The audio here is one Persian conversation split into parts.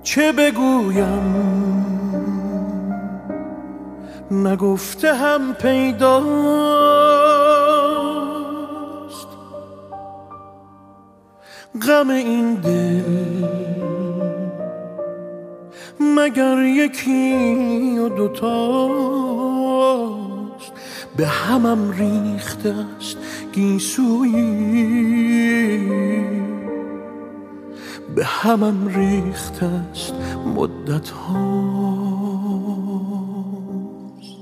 چه بگویم نگفته هم پیداست، غم این دل مگر یکی و دوتاست. به همم ریخته است گیسویی، به همم ریخته است مدت هاست.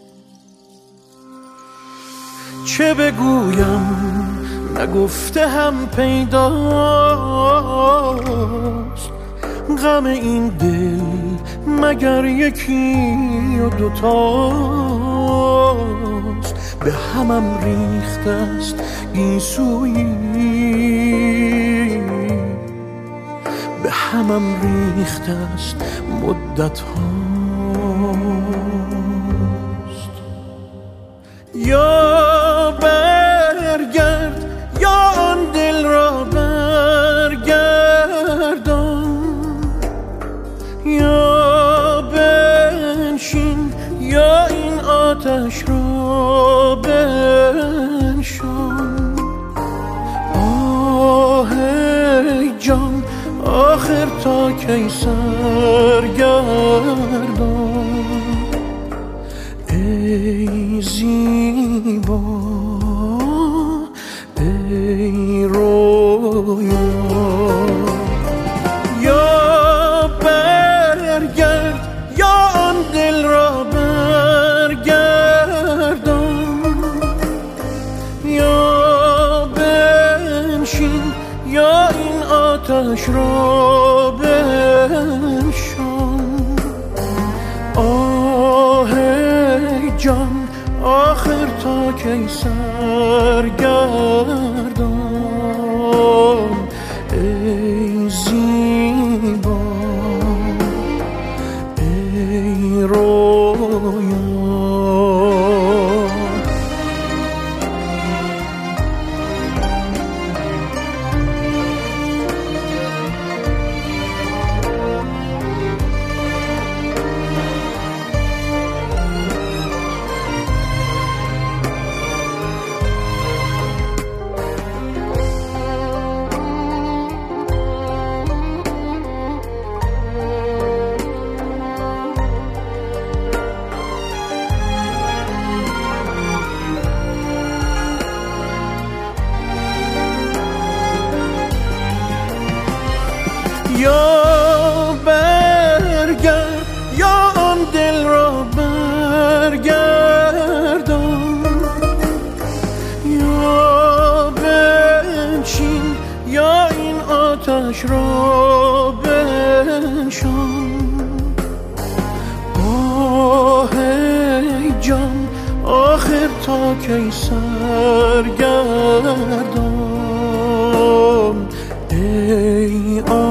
چه بگویم نگفته هم پیداست، غم این دل مگر یکی و دوتاست. به همم ریخته است گیسویی، به همم ریخته است مدت هاست. یا برگرد یا آن دل را برگردان، یا بنشین یا این آتش را بنشان. آه ای جان آخر تا کی سرگردان، ای زیبا ای رویا. یا برگرد یا آن دل را برگردان، یا بنشین یا این آتش را بنشان. آه ای جان آخر تا کی سرگردان، ای زیبا ای رویا. یا برگرد یا آن دل را برگردان، یا بنشین یا این آتش را بنشان. آه ای جان آخر تا کی سرگردان، ای